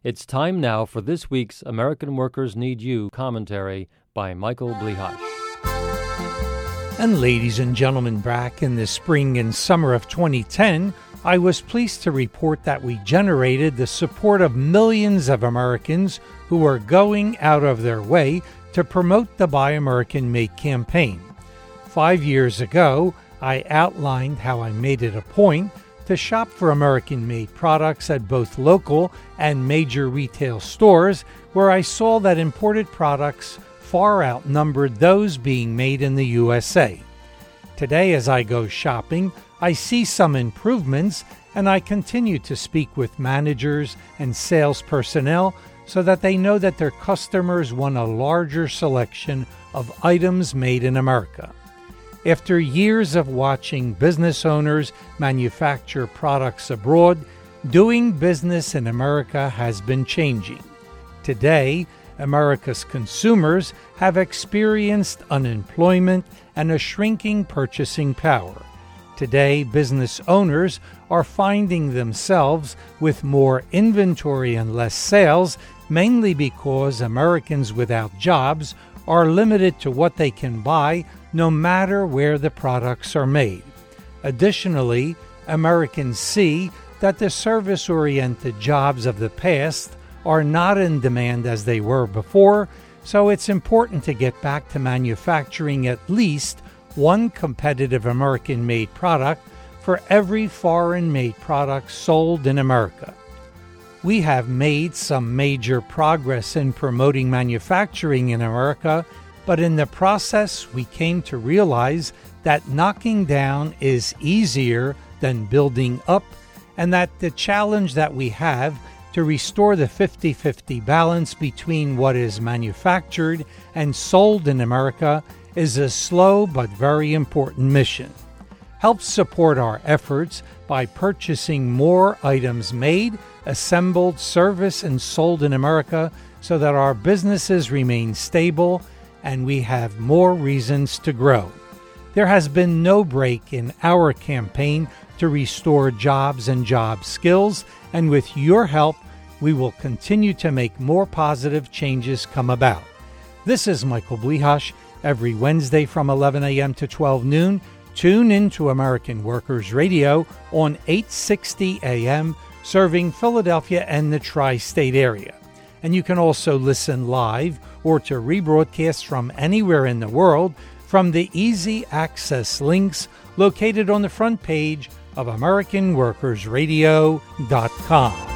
It's time now for this week's American Workers Need You commentary by Michael Blihash. And ladies and gentlemen, back in the spring and summer of 2010, I was pleased to report that we generated the support of millions of Americans who are going out of their way to promote the Buy American Made campaign. 5 years ago, I outlined how I made it a point to shop for American-made products at both local and major retail stores, where I saw that imported products far outnumbered those being made in the USA. Today, as I go shopping, I see some improvements, and I continue to speak with managers and sales personnel so that they know that their customers want a larger selection of items made in America. After years of watching business owners manufacture products abroad, doing business in America has been changing. Today, America's consumers have experienced unemployment and a shrinking purchasing power. Today, business owners are finding themselves with more inventory and less sales, mainly because Americans without jobs are limited to what they can buy no matter where the products are made. Additionally, Americans see that the service-oriented jobs of the past are not in demand as they were before, so it's important to get back to manufacturing at least one competitive American-made product for every foreign-made product sold in America. We have made some major progress in promoting manufacturing in America, but in the process, we came to realize that knocking down is easier than building up, and that the challenge that we have to restore the 50-50 balance between what is manufactured and sold in America is a slow but very important mission. Help support our efforts by purchasing more items made, assembled, serviced, and sold in America so that our businesses remain stable and we have more reasons to grow. There has been no break in our campaign to restore jobs and job skills, and with your help, we will continue to make more positive changes come about. This is Michael Blihash. Every Wednesday from 11 a.m. to 12 noon, tune in to American Workers Radio on 860 a.m., serving Philadelphia and the tri-state area. And you can also listen live or to rebroadcast from anywhere in the world from the easy access links located on the front page of AmericanWorkersRadio.com.